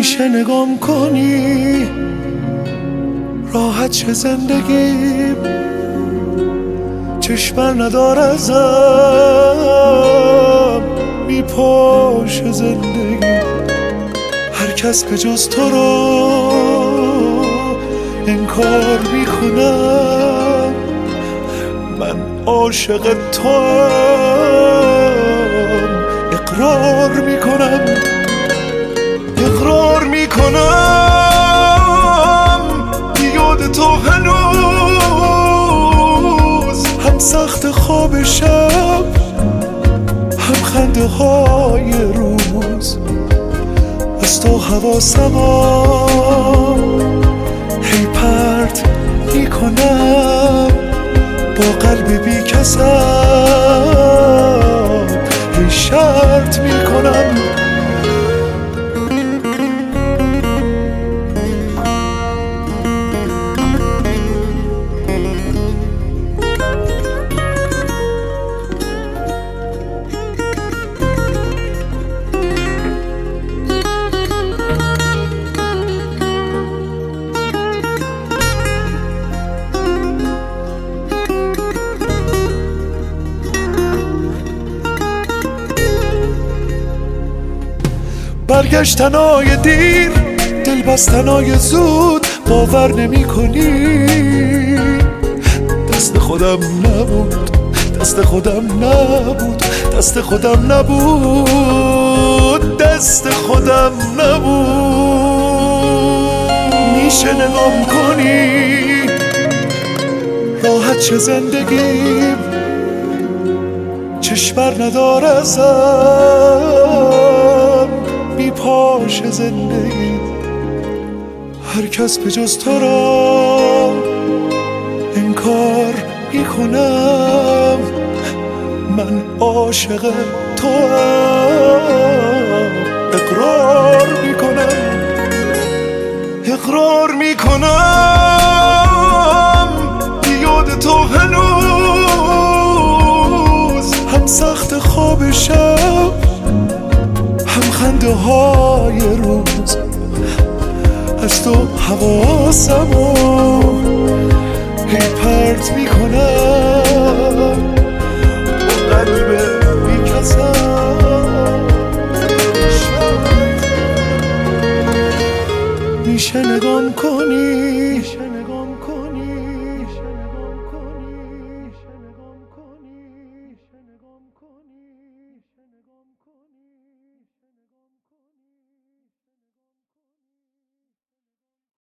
میشه نگام کنی راحت شه زندگیم، چشم ندار ازم میپاشه زندگی. هر کس به جز تو رو انکار میکنم، من عاشق توام. اقرار میکنم یاد تو هنوز هم سخت خواب شب، هم خنده های روز. از تو حواسمو هی پرت میکنم، با قلب بی کسم هی شرط میکنم. برگشتنای دیر، دل بستنای زود، باور نمی کنی دست خودم نبود، دست خودم نبود، دست خودم نبود، دست خودم نبود. میشه نگام کنی راحت شه زندگیم، چشم بر ندار ازم میپاشه زندگی. هر کس به جز تو را انکار میکنم، من عاشق توام. اقرار میکنم یاد تو هنوز هم سخت خواب شب، هم خنده های روز. از تو حواسمو هی پرت میکنم، با قلب بیکسم میشه نگام کنی